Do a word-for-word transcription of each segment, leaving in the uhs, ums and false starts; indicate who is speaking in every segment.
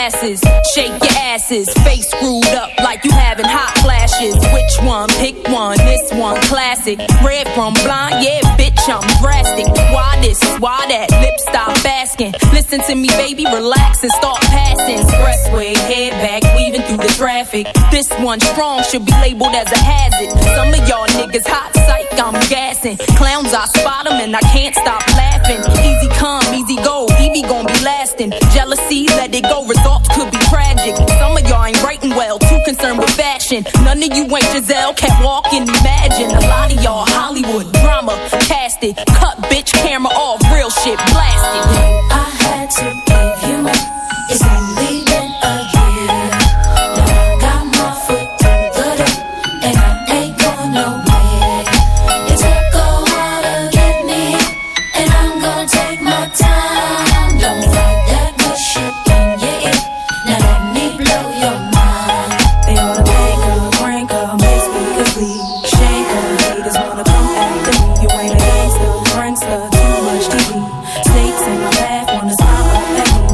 Speaker 1: glasses, shake your asses, face screwed up like you having hot flashes. Which one? Pick one, this one classic. Red from blind, yeah, bitch, I'm drastic. Why this, why that, lip stop asking. Listen to me, baby, relax and start passing. Expressway, head back, weaving through the traffic. This one strong should be labeled as a hazard. Some of y'all niggas hot psych, I'm gassing. Clowns, I spot them and I can't stop laughing. Easy come, easy go, Evie gon' be lasting. Jealousy, let it go, results could be tragic. Some of y'all ain't writing well, too concerned with fashion. None of you ain't Giselle, can't walk and imagine. A lot of y'all Hollywood drama, cast it. Cut bitch, camera off, real shit blasted.
Speaker 2: I had to give you more. It's only been a year. Now I got my foot through the door, and I ain't going nowhere. It took a while to get me, and I'm gonna take my time. Don't fight that good shit in your ear. Now let me blow your mind. They oughta make her, crank her, make speakers bleed. Shake her, haters wanna come after me. You ain't a gangster, prankster, too much T V. Snakes in my path wanna smile up at me.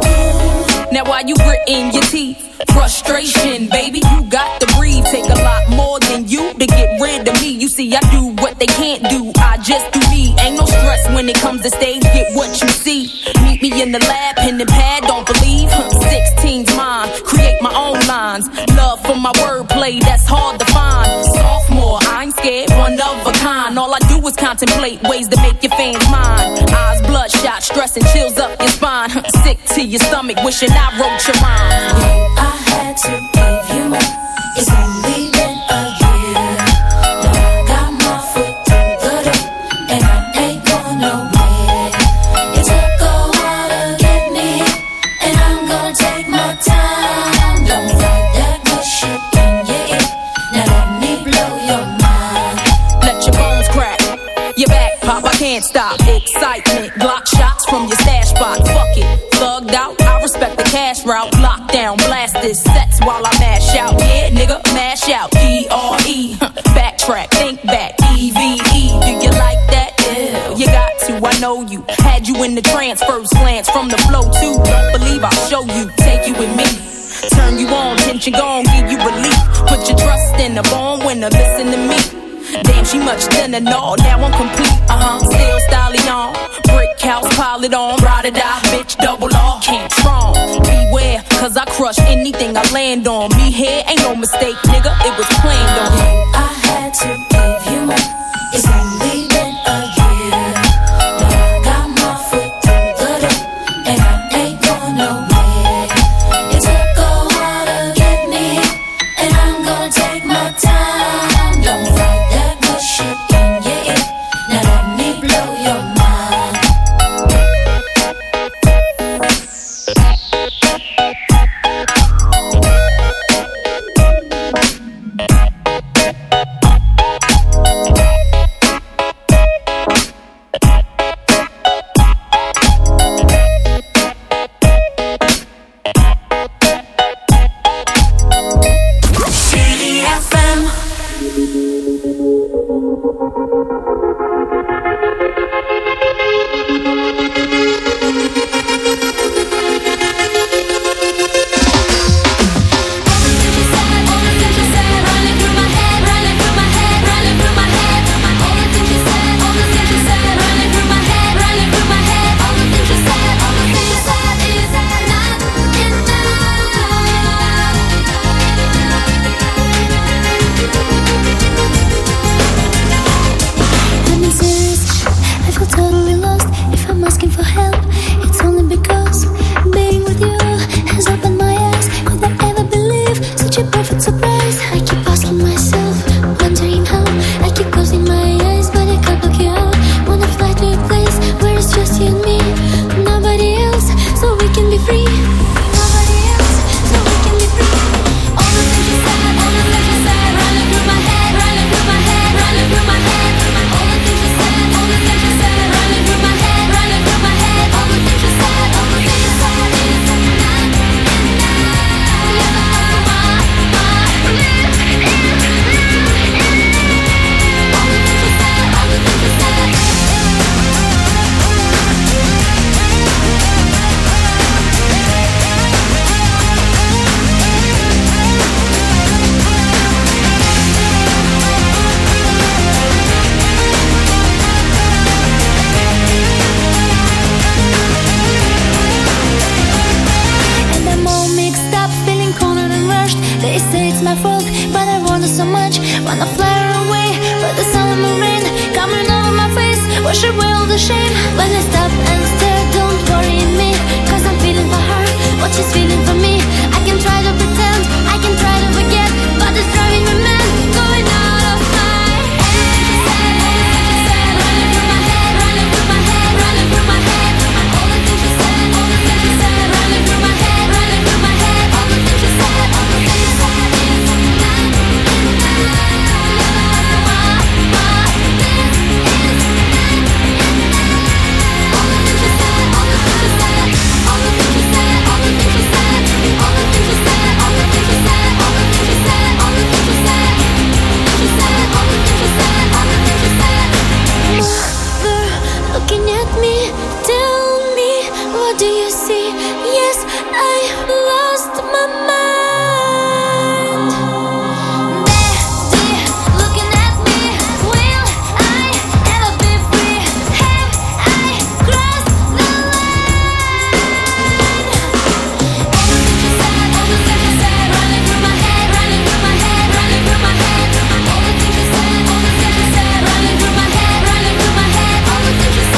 Speaker 1: Now while you gritting your teeth, frustration, baby, you got to breathe. Take a lot more than you to get rid of me. You see, I do what they can't do, I just do me. Ain't no stress when it comes to stage, get what you see. Meet me in the lab, pen and pad, don't believe. sixteen's mine, create my own lines. Love for my wordplay, that's hard to find. Sophomore, I ain't scared, one of a kind. All I do is contemplate ways to make your fans mine. Eyes bloodshot, stress and chills up your spine. Sick to your stomach, wishing I wrote your rhyme.
Speaker 2: I had to give you more. It's only been a year. Now I got my foot through the door, and I ain't going nowhere. It took a while to get me, and I'm gonna take my time. Don't fight that good shit in your ear. Now let me blow your mind.
Speaker 1: Let your bones crack, your back pop, I can't stop. Excitement, Glock shots from your stash spot. Fuck it, thugged out, I respect the cash route. Lockdown, blast this sets while I mash out. Yeah, nigga, mash out. E R E, backtrack, think back. E V E, do you like that? Yeah, you got to, I know you. Had you in the trance, first glance from the flow too. Don't believe I'll show you, take you with me. Turn you on, tension gone, give you relief. Put your trust in the born winner, listen to me. Damn, she much thinner, no, now I'm complete. Uh-huh, still styling on. Brick house, pile it on. Ride or die, bitch, double R. Can't strong. Beware, cause I crush anything I land on. Me here ain't no mistake, nigga, it was planned on.
Speaker 2: I had to give you more. It's only been a year. Now I got my foot through the door, and I ain't going nowhere. It took a while to get me, and I'm gonna take my time. Don't fight that good shit in your ear. Now let me blow your mind. wash away all the shame. When I stop and stare, don't worry me, cause I'm feeling for her what she's feeling for me. I can try to pretend, I can try to forget, but it's driving me mad, going out of my head. Running through my head, running through my head, running through my head. All the things she said, all the things she said, running through my head, running through my head. All the things she said, all the things she said. Looking at me, tell me, what do you see? Yes, I lost my mind. Daddy, looking at me, will I ever be free? Have I crossed the line? All the things you said, all the things you said, running through my head, running through my head, running through my head. All the things you said, all the things you said, running through my head, running through my head. All the things you said.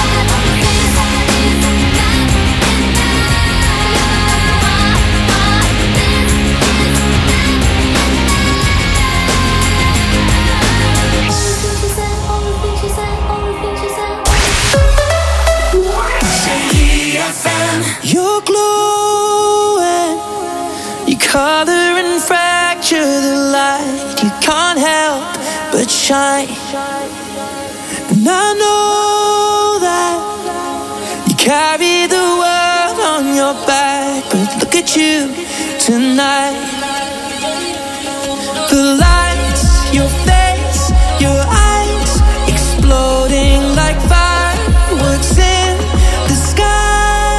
Speaker 3: You're glowing, you color and fracture the light. You can't help but shine, and I know that you carry the world on your back. But look at you tonight. The lights, your face, your eyes, exploding like fireworks in the sky.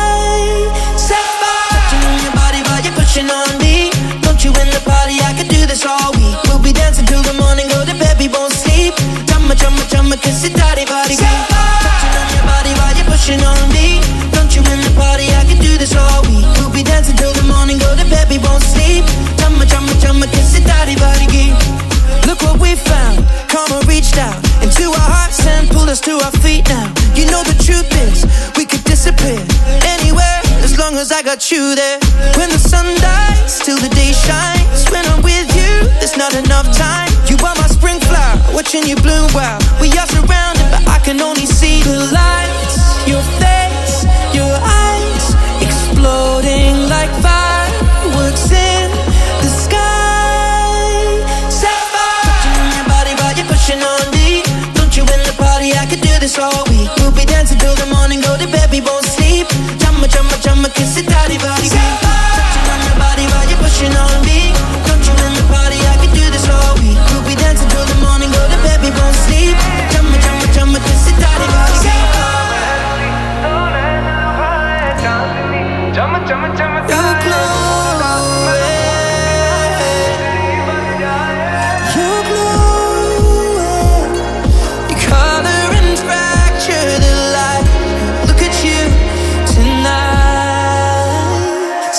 Speaker 3: On me, don't you in the party? I could do this all week. We'll be dancing till the morning, go to bed, we won't sleep. Chumma, chumma, chumma, kiss it, daddy, body, touching on your body while you're pushing on me. Don't you in the party? I could do this all week. We'll be dancing till the morning, go to bed, we won't sleep. Chumma, chumma, chumma, kiss it, daddy, body, look what we found. Karma reached out into our hearts and pulled us to our feet now. You know the truth is, we could disappear anywhere as long as I got you there. When the sun dies, till the day shines. When I'm with you, there's not enough time. You are my spring flower, watching you bloom wild. We are surrounded, but I can only see the lights. Your face, your eyes, exploding like fireworks in the sky. Touching on your body while you're pushing on me. Don't you in the party? I could do this all week. We'll be dancing till the morning, go to bed, we won't sleep. Chumma, chumma, chumma, kiss it, daddy, body. Touching on your body while you're pushing on me. Don't you in the party? I could do this all week. We'll be dancing till the morning, go to bed, we won't sleep. Chumma, chumma, chumma, kiss it, daddy, body. You're glowing, you're glowing. You color and fracture the light. Look at you tonight.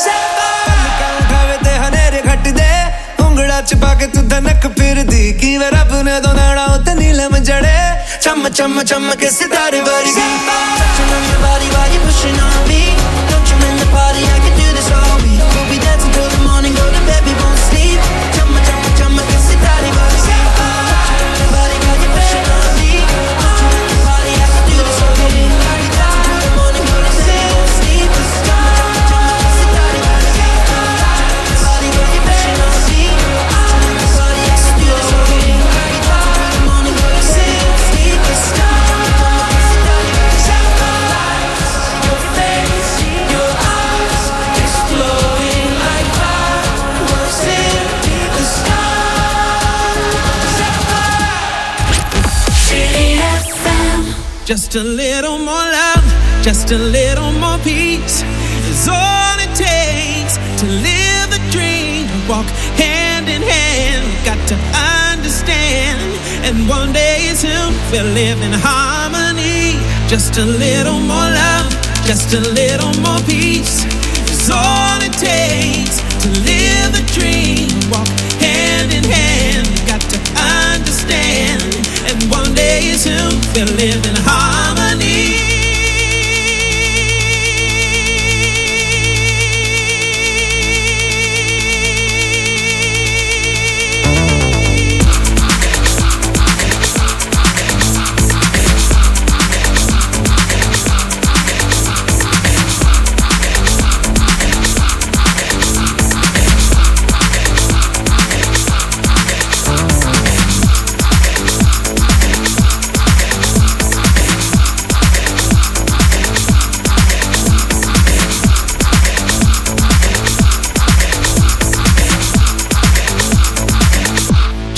Speaker 4: छुपा के तू धनक फिर दी की वे रब ने दो नाड़ा उते नीलम जड़े चम चम चम के सितारे वर्गी.
Speaker 3: Touching on your body while you're pushing on me. Don't you in the party? I could do this all week. We'll be dancing till the morning, go to bed, we won't sleep. Chumma, chumma, chumma, kiss it, daddy, body. Touching on your body while you're pushing on me. Don't you in the party? I could do this all week. We'll be dancing till the morning, go to bed, we won't sleep. Chumma, chumma, chumma, kiss it, daddy, body. Touching on your body while you're pushing on me. Don't you in the party? I could do this all week. We'll be dancing till the morning, go to bed, we won't sleep. Chumma, chumma, chumma, kiss it, daddy, body. Your face, your eyes, exploding like fireworks in the sky.
Speaker 2: City F M.
Speaker 5: Just a little more love, just a little more peace is all it takes to live a dream. Walk hand in hand, got to understand. And one day soon we'll live in harmony. Just a little more love, just a little more peace is all it takes to live a dream. Walk hand in hand, got to understand. And one day soon we'll live in harmony.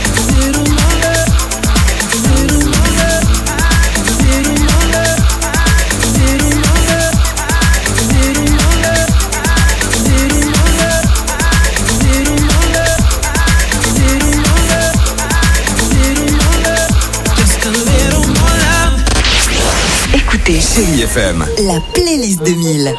Speaker 6: Chérie F M, la playlist deux mille.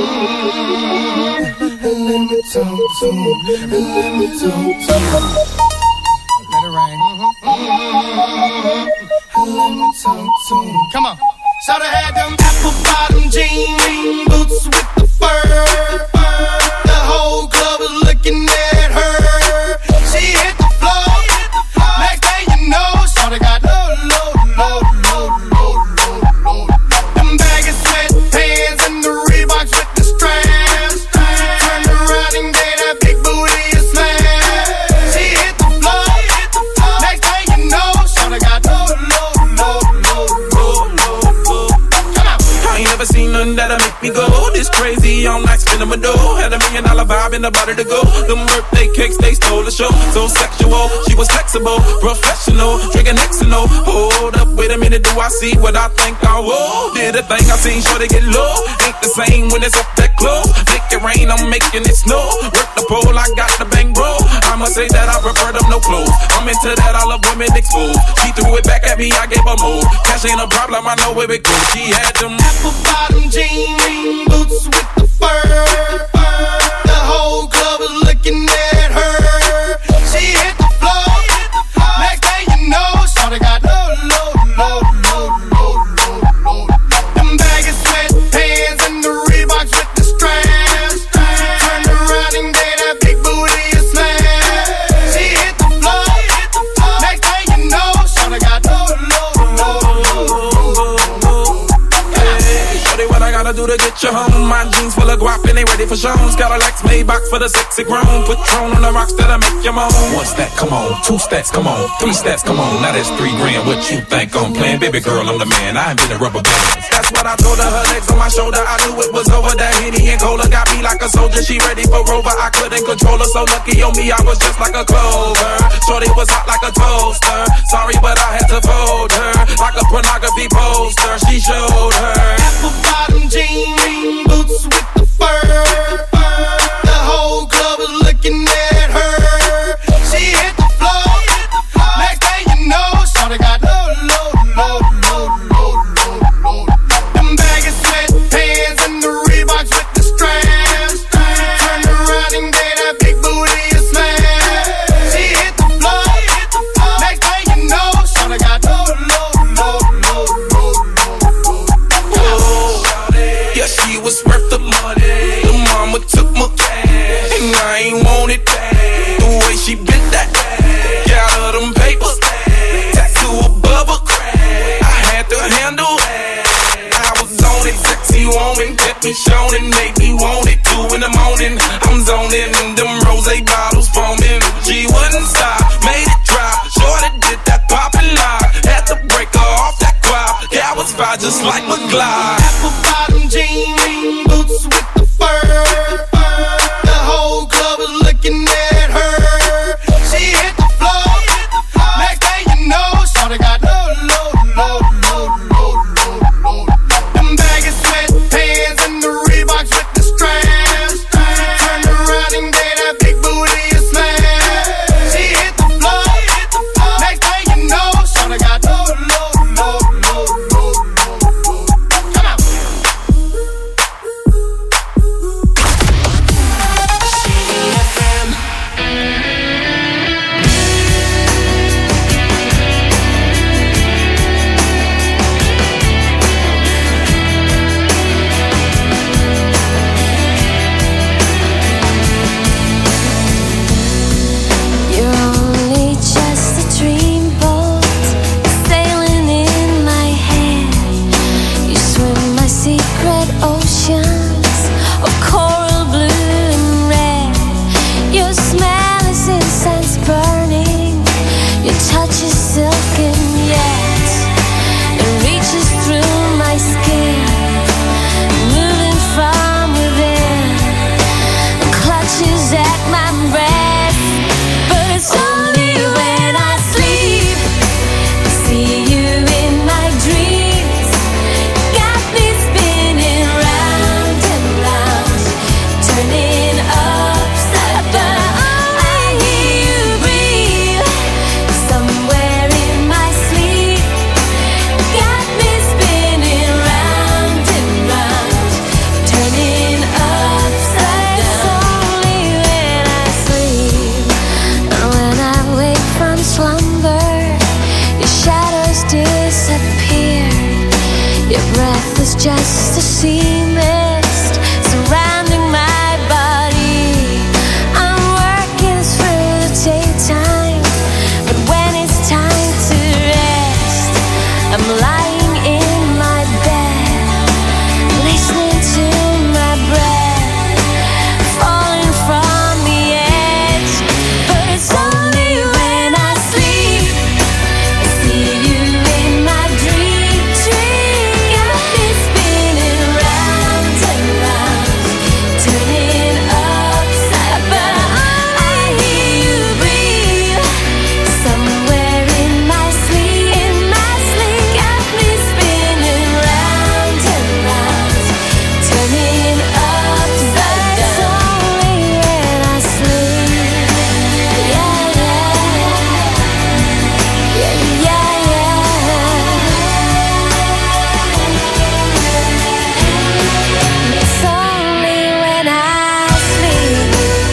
Speaker 7: Come on. Shoulda had them apple bottom jean boots with the fur. The whole club was looking at her. She hit the floor. Next thing you know, shoulda got low, low, low, low, low, low, low. Them baggy sweatpants and the Reeboks with the straps. She turned around and gave that big booty a slam. She hit the floor. Next thing you know, shoulda got low, low, low, low, low, low.
Speaker 8: I ain't never seen nothing that'll make me go this crazy all night spinning my dough. Had a million dollar vibe in the body to go. Them birthday cakes, they stole the show. So sexual, she was flexible, professional, drinking Xano. Hold up, wait a minute, do I see what I think I will? Did a thing I seen, sure to get low. Ain't the same when it's up that close. Make it rain, I'm making it snow. Work the pole, I got the bang bro. I must say that I prefer them no clothes. I'm into that, I love women exposed. She threw it back at me, I gave her more. Cash ain't a problem, I know where it goes. She had them
Speaker 7: apple bottom jean boots with the fur. The whole club was looking at her. She hit the floor. Next thing you know, shawty got low, low, low, low, low, low, low. Them baggy sweatpants and the Reeboks with the straps. She turned around and gave that big booty a slam. She hit the floor. Next thing you know, shawty got low, low, low, low, low.
Speaker 8: Hey, shorty, what I gotta do to get you home? My jeans full of guap and they ready for shows. Got a Lex Maybach for the sexy grown. Patron on the rocks that'll make you moan.
Speaker 9: One stack, come on. Two stacks, come on. Three stacks, come on. Now that's three grand. What you think I'm playing? Baby girl, I'm the man. I ain't been a rubber band.
Speaker 8: That's what I told her. Her legs on my shoulder. I knew it was over. That Henny and Cola got me like a soldier. She ready for Rover. I couldn't control her. So lucky on me, I was just like a clover. Shorty was hot like a toaster. Sorry, but I had to fold her like a pornography poster. She showed her
Speaker 7: apple bottom jean boots with the fur. The whole club was looking at her. She hit the floor. Next thing you know, shawty got low, low, low, low, low, low, low. Them baggy sweatpants and the Reeboks with the straps. She turned around and gave that big booty a slam. She hit the floor. Next thing you know, shawty got low, low, low, low, low, low, low.
Speaker 8: just like a glide.
Speaker 7: Apple bottom jean boots with the fur. The whole club was looking at her. She hit the floor. Next thing you know, shawty got low, low, low, low, low, low, low. Them baggy sweatpants and the Reeboks with the straps. She turned around and gave that big booty a smash. She hit the floor. Next thing you know, shawty got low, low, low, low, low, low. Come on.
Speaker 2: You're only just a dreamboat sailing in my head. You swim my secret oceans of coral blue and red. Your smell is incense burning. Your touch is silken yet it reaches through my skin, moving from within, clutches at my breast. But it's only when I sleep, see you in my dreams. Got me spinning round and round, turning upside down. I hear you breathe somewhere in my sleep. Got me spinning round and round, turning upside down. It's only when I sleep, and when I wake from slumber, your shadows disappear. Your breath is just a sea mist surrounding my body. I'm working through the daytime, but when it's time to rest, I'm lying in my bed, listening to my breath, falling from the edge. But it's only when I sleep, see you in my dream. Got me spinning round and round, turning upside down. I hear you breathe somewhere in my sleep. In my sleep, got me spinning round and round, turning upside down. It's only when I sleep. Yeah, yeah, yeah, yeah, yeah. It's only when I sleep.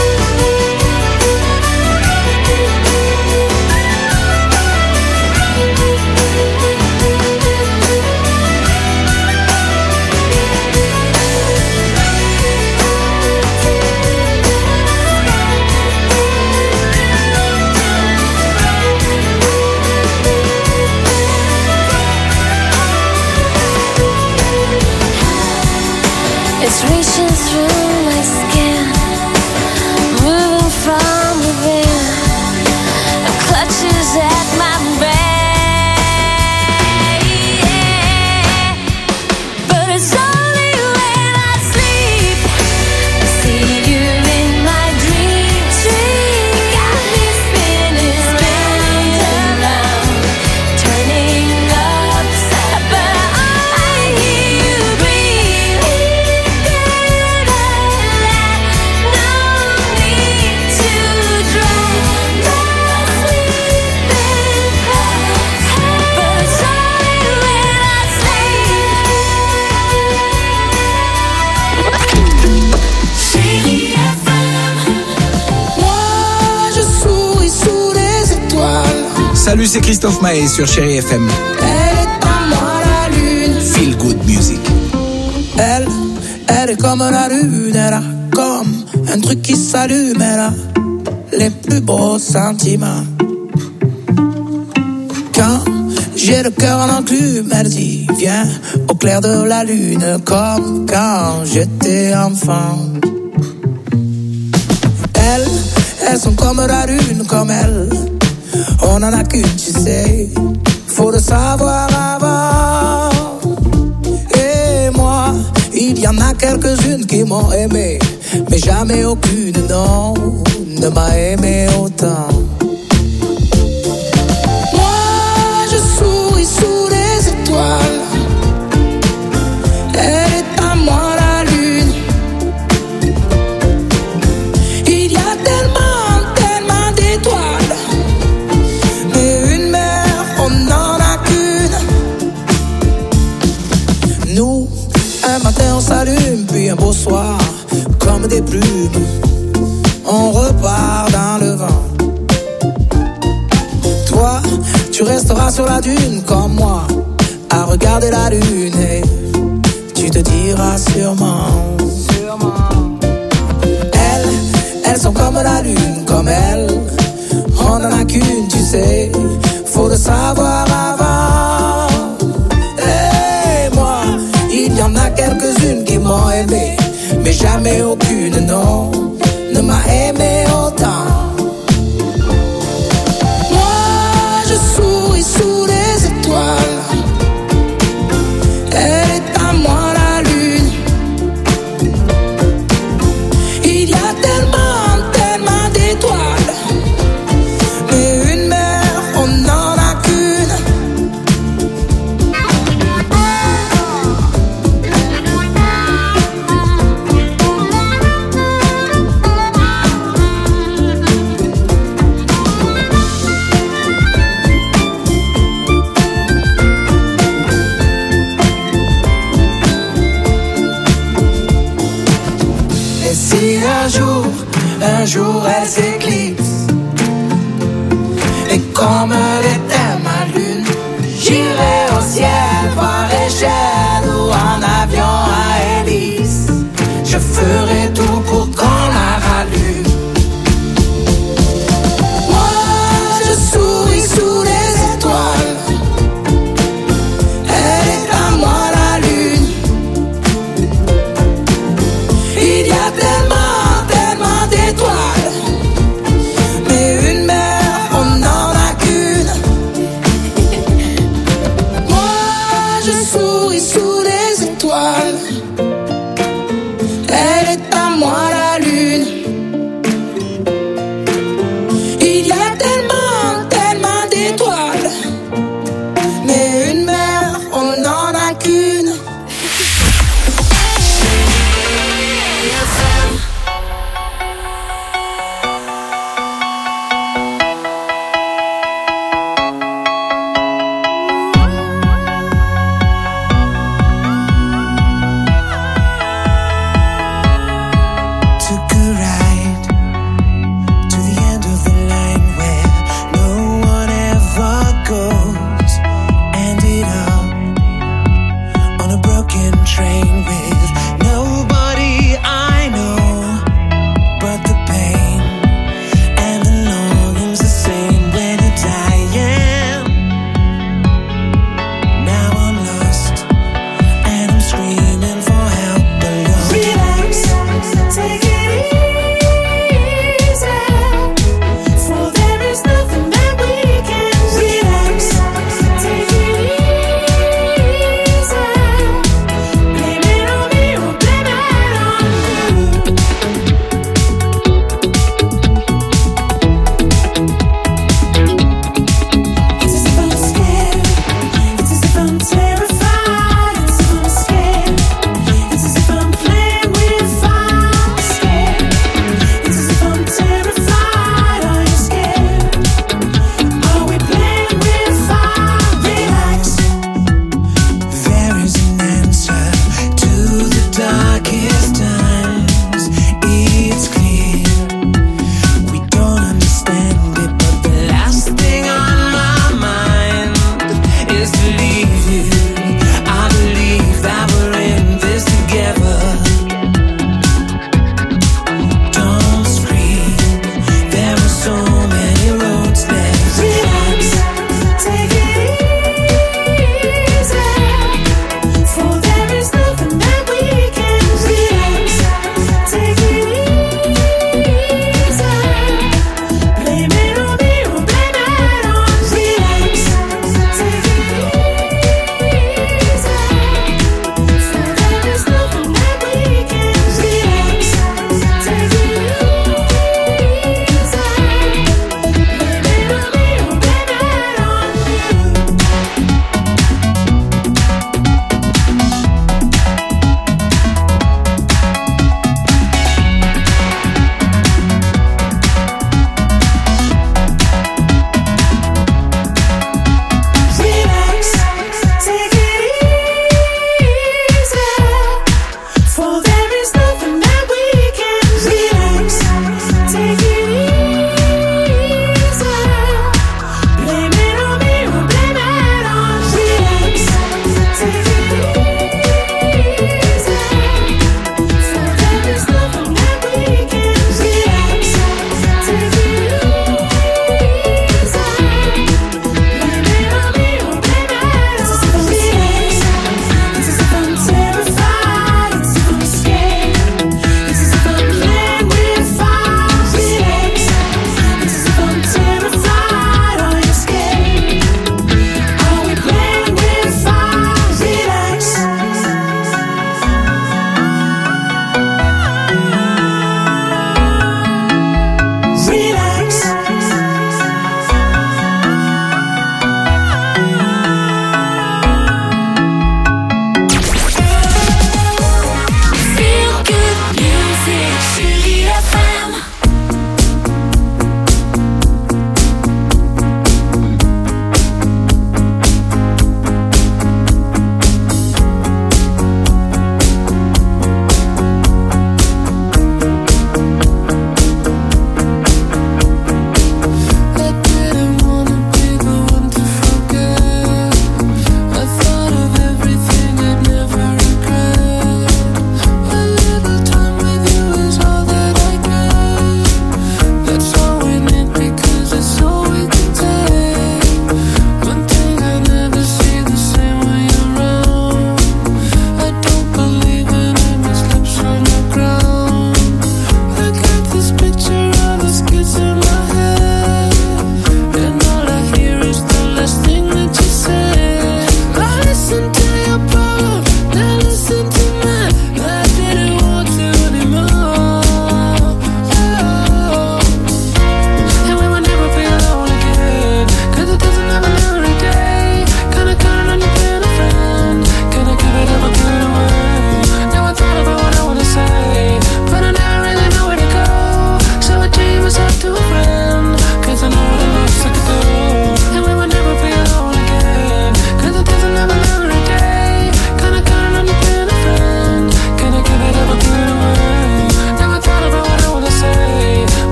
Speaker 2: It's reaching through my skin, moving from within, it clutches at my breath. Yeah. But it's only when I sleep, I see you in my dreams. Got me spinning round and round, turning upside down. I hear you breathe. No need to drown, no sleeping pills. But it's only when I sleep.
Speaker 3: Moi, je souris sous les étoiles.
Speaker 10: Salut, c'est Christophe Maé sur Chérie F M.
Speaker 3: Elle est en moi la lune.
Speaker 10: Feel good music.
Speaker 3: Elle, elle est comme la lune. Elle a comme un truc qui s'allume. Elle a les plus beaux sentiments. Quand j'ai le cœur en enclume, elle dit viens au clair de la lune, comme quand j'étais enfant. Elles, elles sont comme la lune, comme elle. On en a qu'une, tu sais. Faut le savoir avant.
Speaker 10: quelques-unes qui m'ont aimé, mais jamais aucune, non, ne m'a aimé autant. Moi, je souris sous les étoiles. Elle est à moi la lune. Il y a tellement, tellement d'étoiles, mais une mère, on n'en a qu'une. Nous, un matin on s'allume, puis un beau soir, comme des plumes, on repart dans le vent. Toi, tu resteras sur la dune comme moi, à regarder la lune, et tu te diras sûrement, sûrement. Elles, elles sont comme la lune, comme elle, on n'en a qu'une, tu sais, faut le savoir avant. Et moi, il y en a quelques-unes qui m'ont aimé, mais jamais aucune, non, ne m'a aimé autant. Moi, je souris sous les étoiles. Elle est à moi la lune. Il y a tellement, tellement d'étoiles, mais une mère, on n'en a qu'une. Et si un jour, un jour elle s'éclipse, et comme elle était ma lune, j'irai au ciel par échelle ou en avion à hélice. Je ferai tout pour qu'on la rallume. Moi, je souris sous les étoiles. Elle est à moi la lune. Il y a tellement, tellement d'étoiles,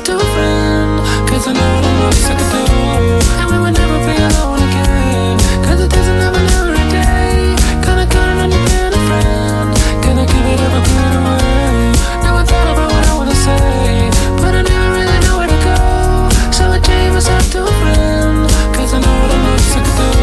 Speaker 11: myself to a friend, cause I know the most I could do, and we would never be alone again, cause it doesn't happen every day. Kinda count on you being a friend, gonna give it up, give it away. Now I thought about what I wanna say, but I never really know where to go, so I change myself to a friend, cause I know the most I could do.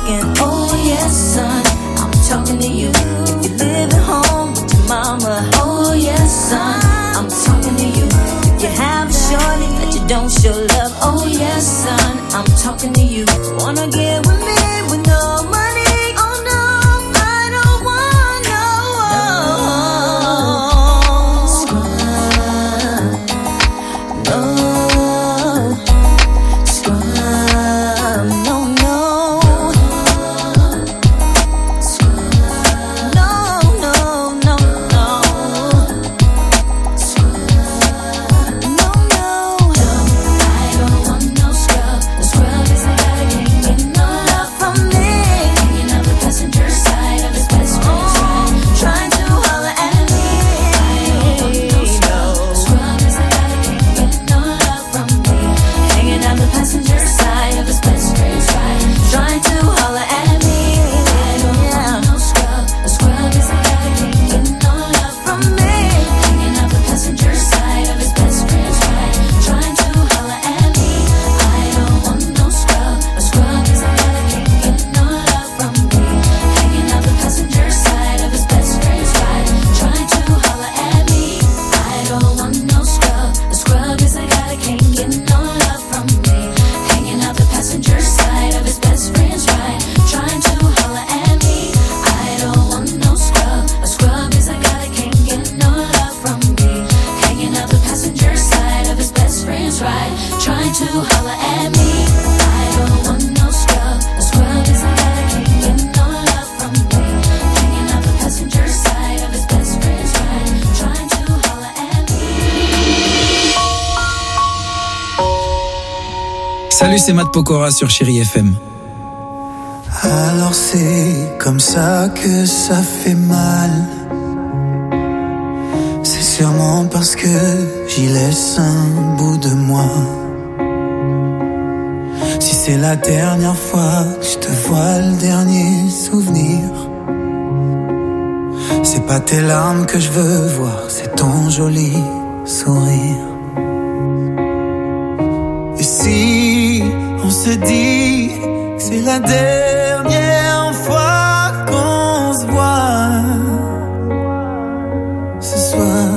Speaker 2: again. Oh yes, son, I'm talking to you. If you live at home with your mama. Oh yes, son, I'm talking to you. If you have a shorty that you don't show love. Oh yes, son, I'm talking to you. Wanna get with me with no money? Oh no, I don't want no scrub. No scrub. No, no scrub. No, no, no, no scrub. No, no, no. I don't want no scrub. The scrub is a guy that can't get no love from me. Hanging out the passenger side of his best friend's ride, trying to holler at me. I don't want no scrub. The scrub is a guy that can't get no love from me. Hanging out the passenger side of his best friend's ride, trying to holler at me. I don't want no scrub. The scrub is a guy that can't get no love from me. Hanging out the passenger side of his best friend's ride, trying to holler at me. I don't want no scrub. A scrub is a guy that can't get no love from me. Hanging out the passenger side of his best friend's ride, trying to holler at me. I don't want no scrub. A scrub is a guy that can't get no love from me. Hanging out the passenger side of his best friend's ride, trying to holler at me. I don't want no scrub. A scrub is a guy that can't get no love from me. Hanging out the passenger side of his best friend's ride, trying to holler at me. I don't want no scrub. A scrub is a guy that can't get no love from me. Hanging out the passenger side of his best friend's ride, trying to holler at me.
Speaker 12: Salut, c'est Matt Pokora sur Chérie F M.
Speaker 10: Alors c'est comme ça que ça fait mal. C'est sûrement parce que j'y laisse un bout de moi. Si c'est la dernière fois que je te vois, le dernier souvenir, c'est pas tes larmes que je veux voir, c'est ton joli sourire. Et si on se dit que c'est la dernière fois qu'on se voit ce soir,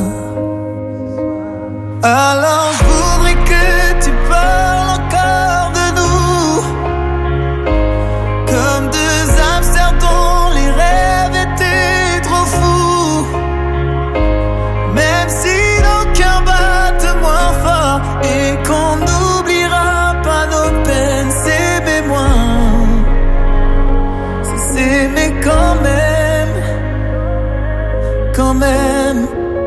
Speaker 10: alors je voudrais que tu parles encore de nous, comme deux hamsters dont les rêves étaient trop fous. Même si nos cœurs battent moins fort et qu'on n'oubliera pas nos peines, s'aimer moins, c'est s'aimer quand même, quand même.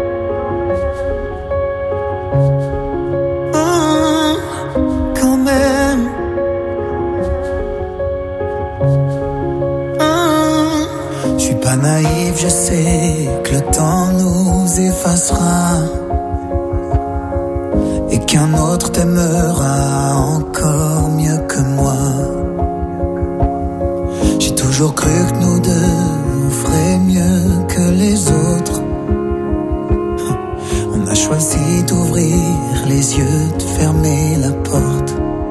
Speaker 10: Mmh, quand même. Mmh. Je suis pas naïf, je sais que le temps nous effacera et qu'un autre t'aimera encore mieux que moi. J'ai toujours cru que nous deux on ferait mieux que les autres. On a choisi d'ouvrir les yeux, de fermer la porte.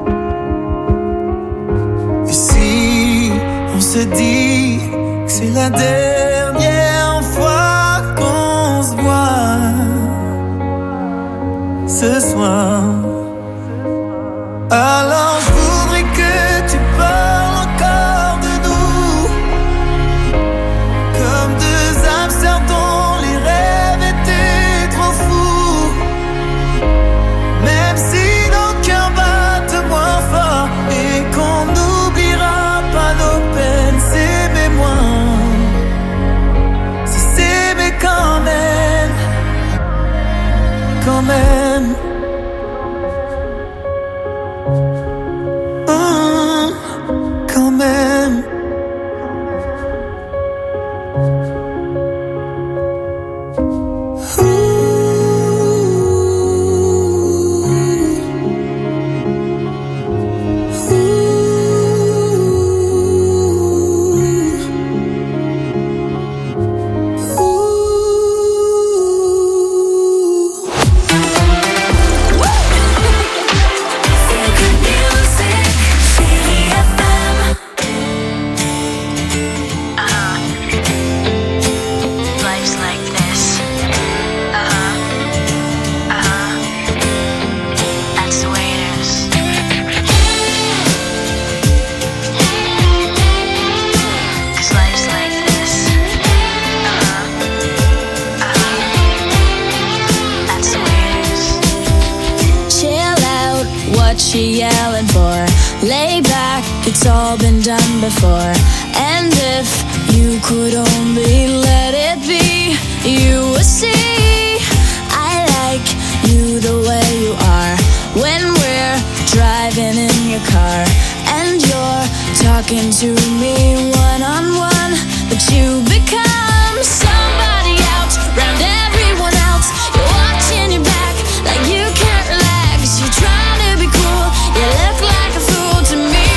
Speaker 10: Et si on se dit que c'est la dernière fois qu'on se voit ce soir, alors je voudrais que tu parles encore de nous, comme deux hamsters dont les rêves étaient trop fous. Même si nos cœurs battent moins fort et qu'on n'oubliera pas nos peines, s'aimer moins, c'est s'aimer quand même, quand même.
Speaker 2: she yelling for? Lay back, it's all been done before. And if you could only let it be, you would see I like you the way you are. When we're driving in your car and you're talking to me one-on-one, but you become somebody else round everyone else. You're watching your back like you can't relax. You're trying to be cool, you look like a fool to me.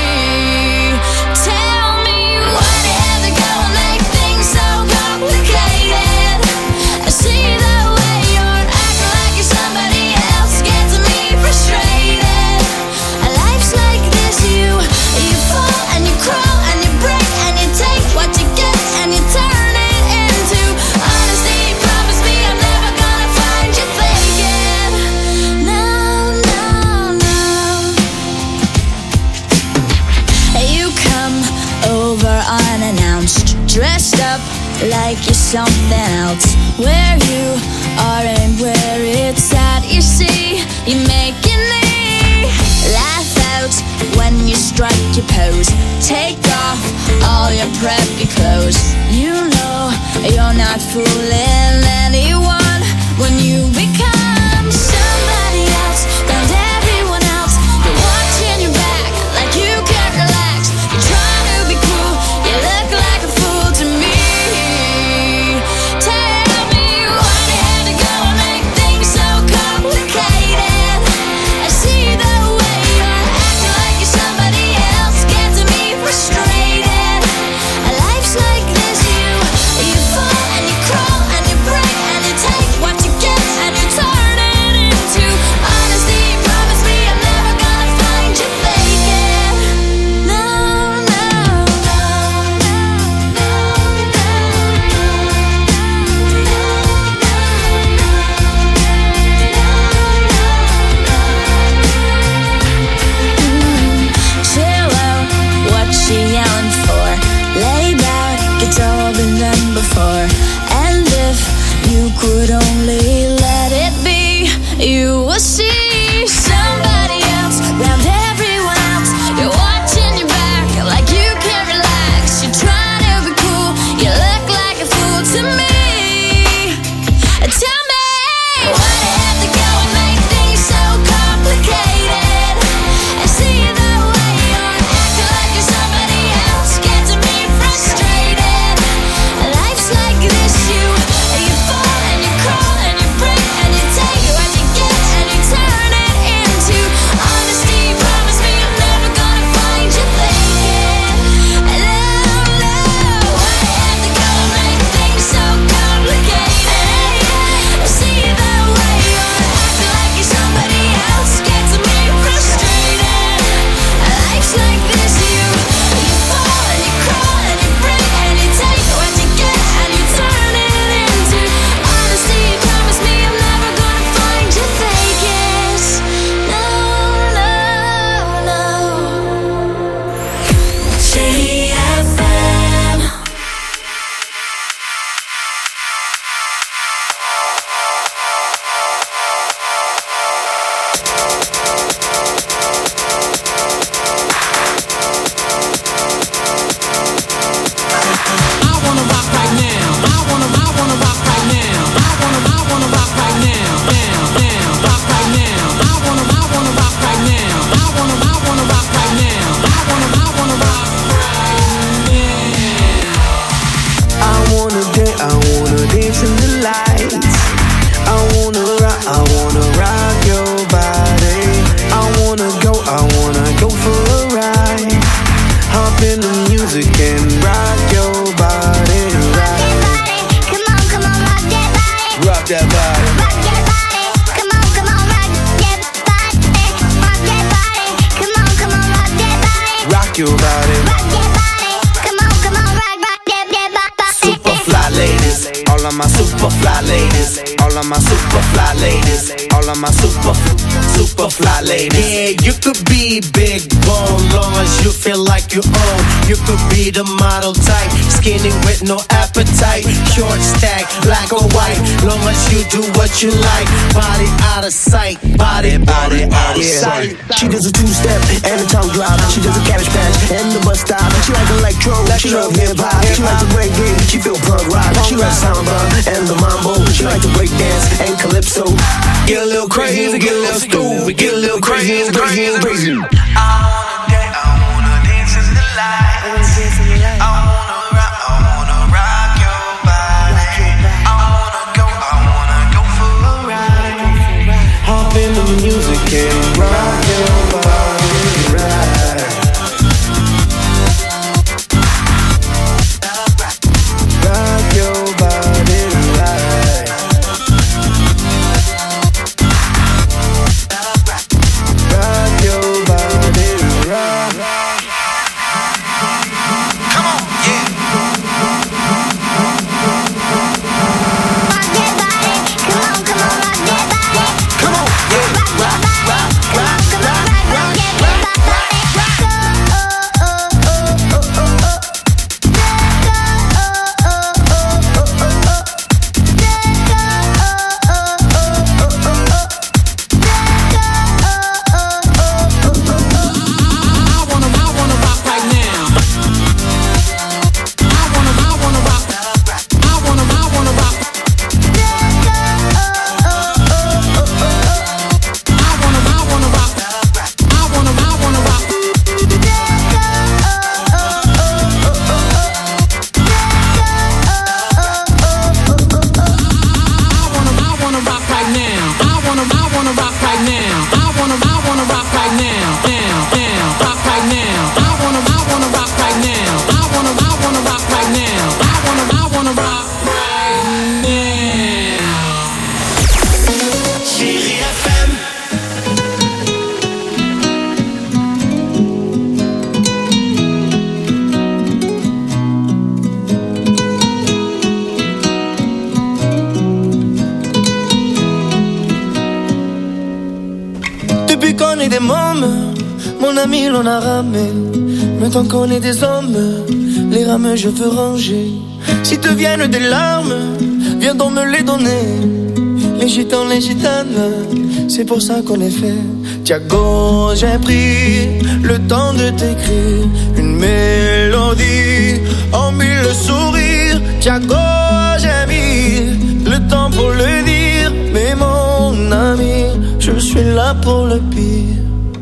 Speaker 2: Tell me why do you have to go and make things so complicated? I see the way you're acting like you're somebody else, gets me frustrated. Life's like this, you you fall and you crawl and you break and you take what you get and you turn it into honesty. Promise me I'm never gonna find you faking. No, no, no. You come over unannounced, dressed up like you're something else. Where you are and where it's at, you see, you're making me laugh out when you strike your pose. Take off all your preppy clothes. You know you're not fooling anyone when you become somebody else round everyone else. You're watching your back like you can't relax. You're trying to be cool, you look like a fool to me. Tell me why do you have to go and make things so complicated? I see the way you're acting like you're somebody else, gets me frustrated. Life's like this, you you fall and you crawl and you break and you take what you get and you turn it into honesty. Promise me I'm never gonna find you faking. No, no, no, no, chill out, what she yelling for? Lay back, it's all been done before. And if you could only let it be, you will see somebody else round everyone else. You're watching your back like you can't relax. You're trying to be cool, you look like a fool to me. Tell me why do you have to go and make things so complicated? I see the way you're acting like you're somebody else, gets me frustrated. Life's like this, you you fall and you crawl and you break and you take what you get and you turn it into honesty. Promise me I'm never gonna find you faking. No, no, why do you have to go and make things so complicated? I see the way you're acting like you're somebody else, gets me frustrated. Life's like this, you you fall and you crawl and you break and you take what you get and you turn it into honesty. Promise me I'm never gonna find you faking. No, no, no. J F M.
Speaker 5: I wanna rock right now. I wanna, I wanna rock right now. I wanna, I wanna rock right now. Now, now, rock right now. I wanna, I wanna rock right now. I wanna, I wanna rock right now. I wanna, I wanna rock right now.
Speaker 4: I wanna dance, I wanna dance in the lights. I wanna rock, I wanna rock your body. I wanna go, I wanna go for a ride. Hop in the music and rock your body, right?
Speaker 2: Come on, come on, rock that body.
Speaker 4: Rock that body.
Speaker 2: Rock that body. Come on, come on, rock that body. Rock that body. Come on, come on, rock that body.
Speaker 4: Rock your body.
Speaker 2: Rock that body. Come on, come on, rock, rock that, that body.
Speaker 4: Super fly ladies all All of my super fly ladies, all of my super fly ladies, all of my super, super fly ladies.
Speaker 13: Yeah, you could be big bone, long as you feel like you own. You could be the model type, skinny with no appetite. Short stack, black or white, long as you do what you like. Body out of sight, body, body out of
Speaker 4: Yeah.
Speaker 13: sight.
Speaker 4: She does a two-step and a tongue drop. She does a cabbage patch and the bus stop. She like electro, she love hip-hop. She like the reggae, she feel punk rock. She loves samba and the mambo. She like to break dance and calypso.
Speaker 13: Get a little crazy, get a little stupid, get a little crazy, crazy, crazy.
Speaker 4: I wanna dance, I wanna dance in the lights. I wanna rock, I wanna rock your body. I wanna go, I wanna go for a ride.
Speaker 13: Hop into the music and rock your body right.
Speaker 4: Rock your body right. Rock your body right. Come on, yeah. Come on, yeah. Rock, rock, rock, rock, rock, rock.
Speaker 5: I wanna, I wanna rock right now. I wanna, I wanna rock. I wanna, I wanna rock. I wanna, I wanna rock. I wanna, I wanna rock. I wanna, I wanna rock right now. I wanna, I wanna rock right now. I wanna, I wanna rock right now. Now, now, rock right now. I wanna, I wanna rock right now. I wanna, I wanna rock right now. I wanna, I wanna rock right now.
Speaker 13: Chérie F M.
Speaker 3: Depuis qu'on est des mômes, mon ami l'on a ramé. Maintenant qu'on est des hommes, les rames je veux ranger. Si te viennent des larmes, viens donc me les donner. Les gitans, les gitanes, c'est pour ça qu'on est fait. Tiago, j'ai pris le temps de t'écrire une mélodie en mille sourires. Tiago, j'ai mis le temps pour le dire. Mais mon ami, je suis là pour le pire.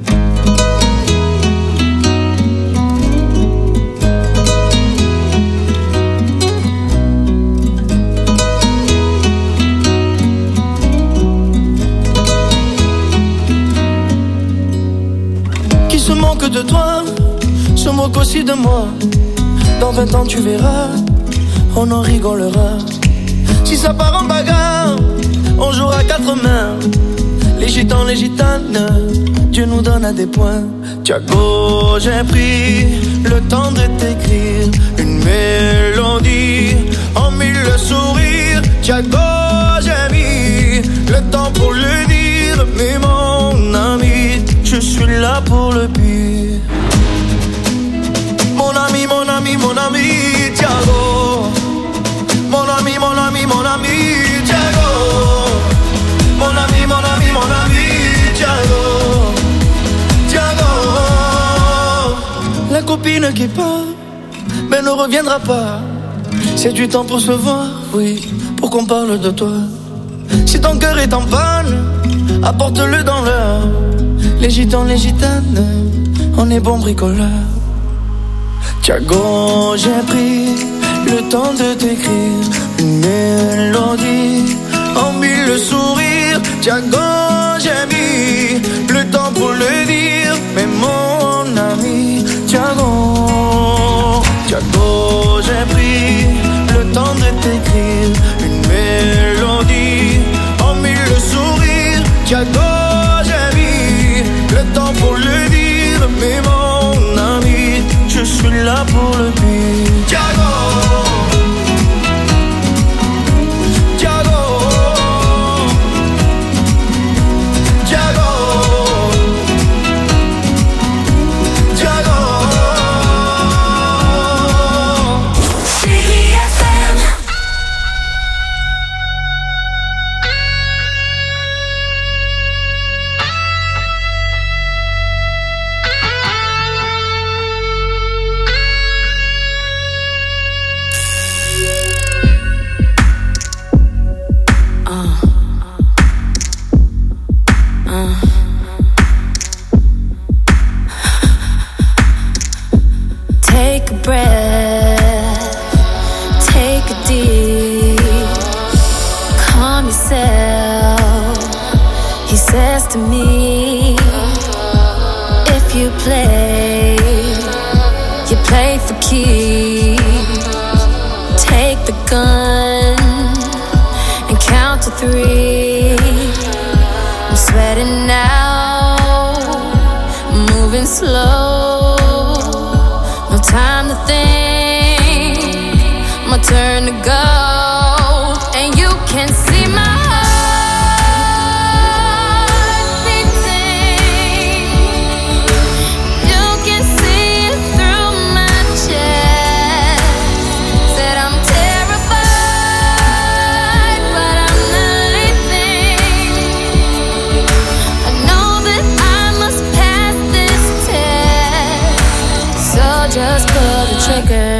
Speaker 3: Qui se moque de toi, se moque aussi de moi. Dans vingt ans tu verras, on en rigolera. Si ça part en bagarre, on jouera à quatre mains. Les gitans, les gitanes, Dieu nous donne à des points. Tiago, j'ai pris le temps de t'écrire une mélodie en mille sourires. Tiago, j'ai mis le temps pour le dire. Mais mon ami, je suis là pour le pire. Mon ami, mon ami, mon ami, Tiago. Mon ami, mon ami, mon ami, Tiago. Mon ami, mon ami, mon ami, Tiago. Tiago. La copine qui part, mais ne reviendra pas. C'est du temps pour se voir, oui, pour qu'on parle de toi. Si ton cœur est en panne, apporte-le dans l'heure. Les gitans, les gitanes, on est bons bricoleurs. Tiago, j'ai pris le temps de t'écrire une mélodie en mille sourires. Tiago, j'ai mis le temps pour le dire. Mais mon ami, Tiago, Tiago, j'ai pris le temps de t'écrire une mélodie en mille sourires. Tiago, j'ai mis le temps pour le dire. Mais mon ami, je suis là pour le pire. Tiago.
Speaker 2: Take a breath, take a deep, calm yourself. He says to me, if you play, you play for keeps. Take the gun and count to three. I'm sweating now, moving slow. No time to think, my turn to go. And you can see my heart beating. You can see it through my chest. Said I'm terrified, but I'm not leaving. I know that I must pass this test. So just pull the trigger.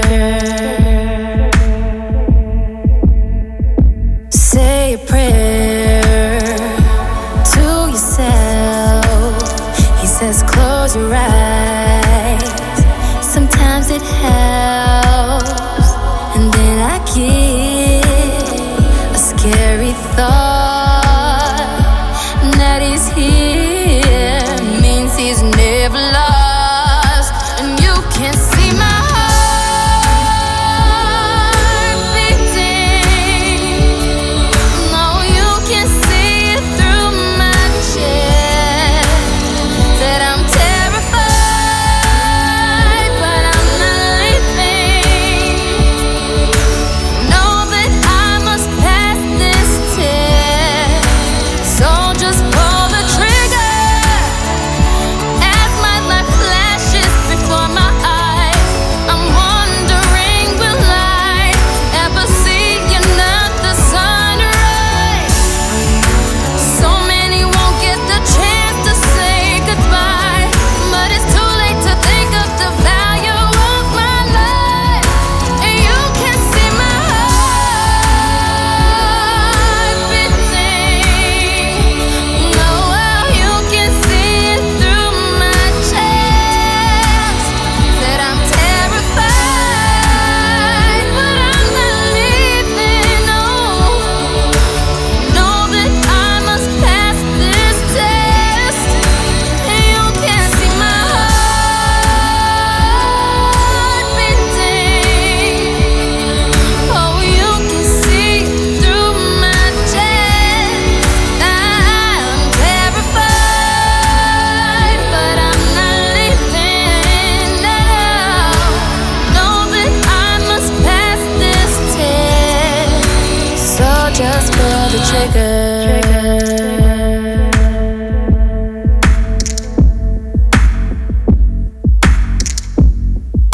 Speaker 2: Say a prayer to yourself. He says close your eyes. Sometimes it helps. And then I get a scary thought that he's here means he's never lost. And you can see my heart beating. No, you can see it through my chest. That I'm terrified, but I'm not leaving. Know that I must pass this test. So just pull the trigger. As my life flashes before my eyes, I'm wondering, will I ever see another sunrise? So many won't get the chance to say goodbye, but it's too late to think of the value of my life. And you can see my heart beating. No, well, you can see it through my chest. That I'm terrified, but I'm not leaving. No, know that I must pass this test. And you can see my heart beating. Oh, you can see through my chest. I'm terrified, but I'm not leaving. No, know that I must pass this test. So just pull the trigger.